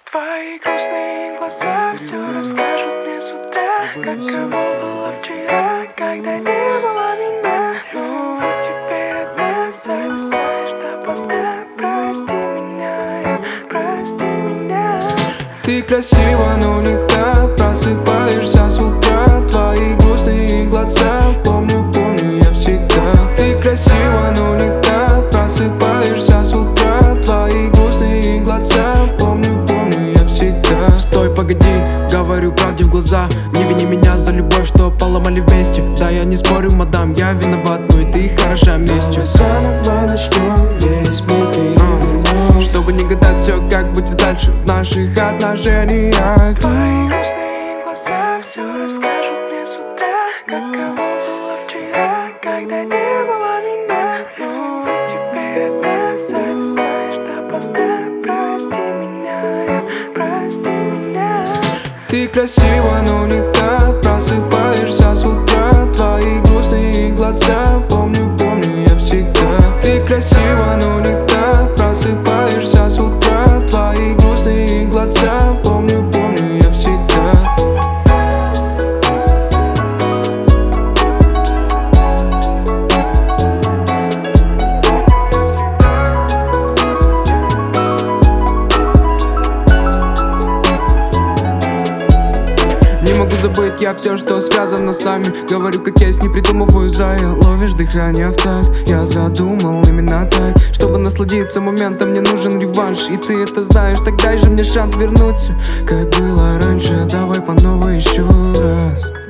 Твои грустные глаза все расскажут мне с утра, каково было вчера, когда не было меня. Ну и теперь одна зависаешь допоздна. Прости меня, прости меня. Ты красива, но не так. Просыпаешься с утра. Твои грустные глаза, помню я всегда. Ты красива, но не так. Просыпаешься с утра. Твои грустные глаза, помню я всегда. Стой, погоди, говорю правде в глаза. Не вини меня за любовь, что поломали вместе. Да, я не спорю, мадам, я виноват, но и ты хороша вместе. Заново начнем, весь мир перевернем, чтобы не гадать все, как будет дальше в наших отношениях. Твои грустные глаза все расскажут мне с утра, каково было вчера, когда не было меня. Ну и теперь одна зависаешь допоздна. Прости меня, прости меня. Ты красива, но не так. Просыпаешься с утра. Твои грустные глаза, помню я всегда. Ты красива, но не так. Просыпаешься с утра. Твои грустные глаза, помню я всегда. Не могу забыть я все, что связано с нами. Говорю, как есть, не придумываю зая. Ловишь дыхание в такт. Я задумал именно так. Чтобы насладиться моментом, мне нужен реванш. И ты это знаешь, так дай же мне шанс вернуться, как было раньше. Давай по новой еще раз.